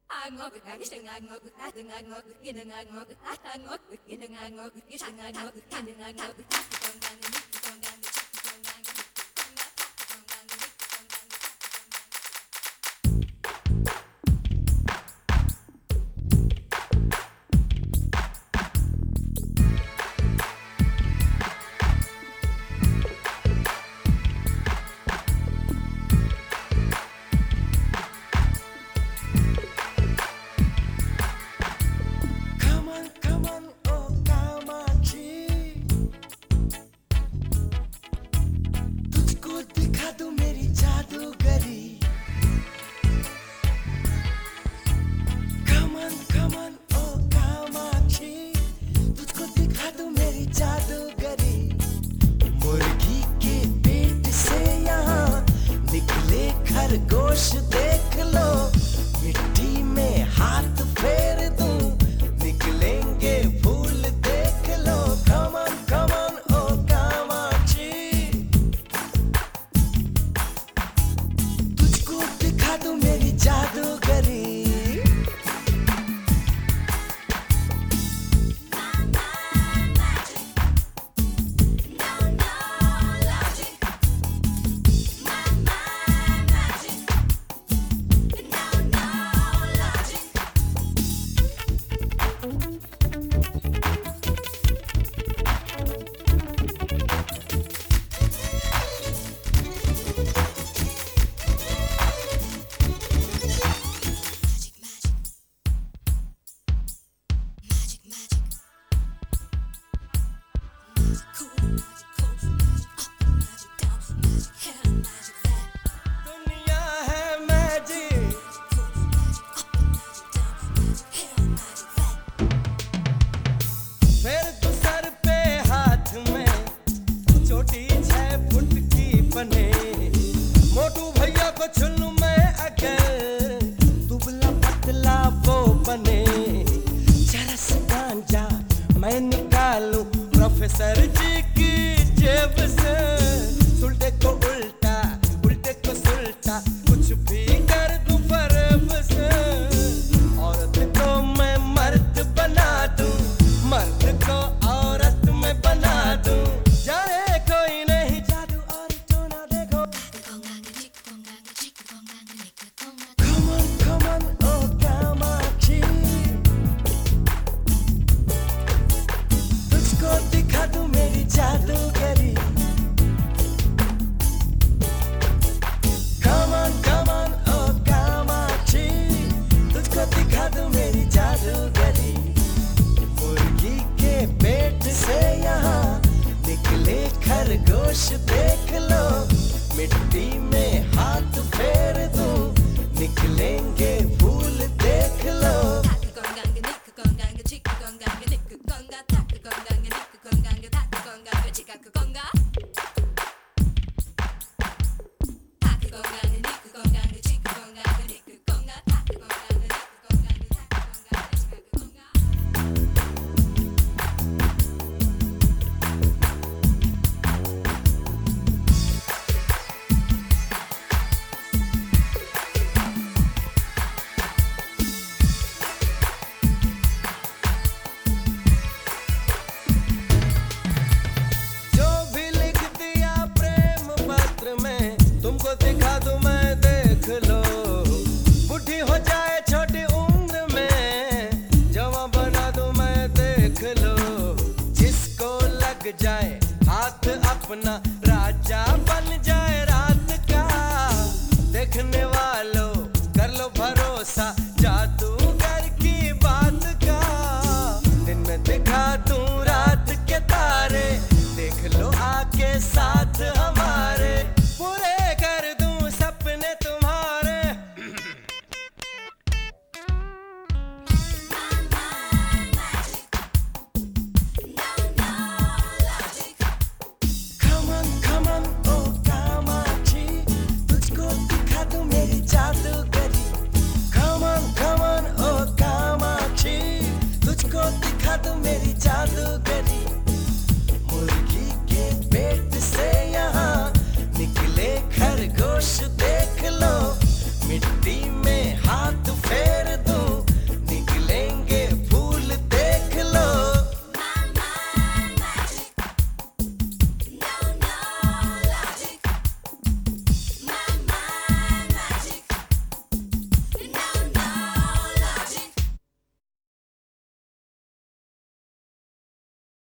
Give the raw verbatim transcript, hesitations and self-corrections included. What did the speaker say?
खरगोश देख लो, मिट्टी में हाथ फेर दूं, निकलेंगे फूल देख लो। Come on, come on, oh Kamakshi, तुझको दिखा दूं मेरी जादूगरी। मोटू भैया को चुन लूं मैं अगर, दुबला पतला वो बने। जरा सा गांजा मैं निकालूं प्रोफेसर जी की जेब से। सुलटे को उल्टा, उल्टे को सुलटा, कुछ भी कर दूं फरेब से। औरत को मैं मर्द बना दूं, मर्द को औरत में बना दूं। जाए कोई नहीं जादू और टोना देखो। Come on, come on, oh Kamakshi, तुझको दिखा दूं मेरी जादूगरी। Come on, come on, oh Kamakshi, तुझको दिखा दूं मेरी जादूगरी। मुर्गी के पेट से यहाँ निकले खरगोश देख लो, मिट्टी में हाथ फेर दूं, निकलेंगे फूल देख लो। तुमको दिखा दूं मैं देख लो, बुढ़ी हो जाए छोटी उम्र में, जवां बना दूं मैं देख लो। जिसको लग जाए हाथ अपना, राजा बन जाए रात का। देखने वालों कर लो भरोसा,